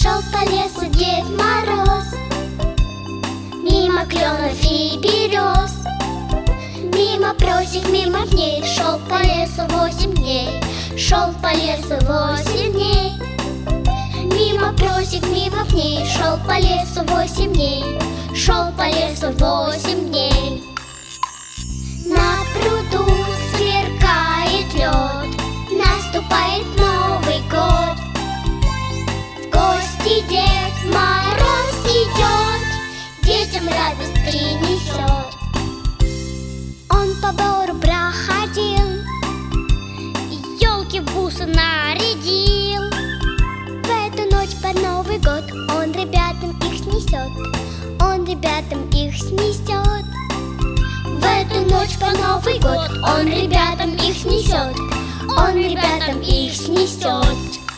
Шел по лесу Дед Мороз, мимо кленов и берез, мимо просек, мимо пней. Шел по лесу 8 дней, шел по лесу 8 дней. Мимо просек, мимо пней. Шел по лесу 8 дней, шел по лесу 8 дней. На пруду сверкает лед, наступает Новый год. В гости Дед Мороз идет, детям радость принесет. Он по бору проходил, елки в бусы нарядил. В эту ночь под Новый год он ребятам их снесет, он ребятам их снесет. В эту ночь под Новый год он ребятам их снесет, он ребятам их снесет.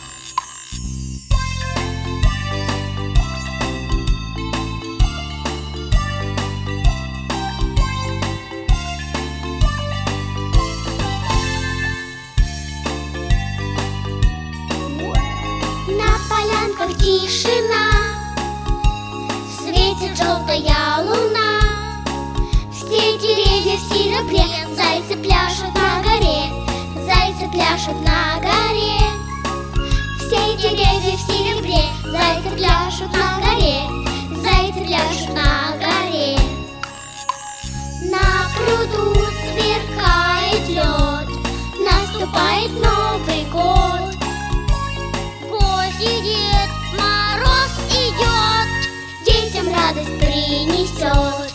На полянках тишина, светит желтая луна. Все деревья в серебре, зайцы пляшут на горе, зайцы пляшут на горе. Все деревья в серебре, зайцы пляшут на горе, зайцы пляшут на горе. На пруду сверкает лед, наступает Новый год. В гости Дед Мороз идет, детям радость принесет.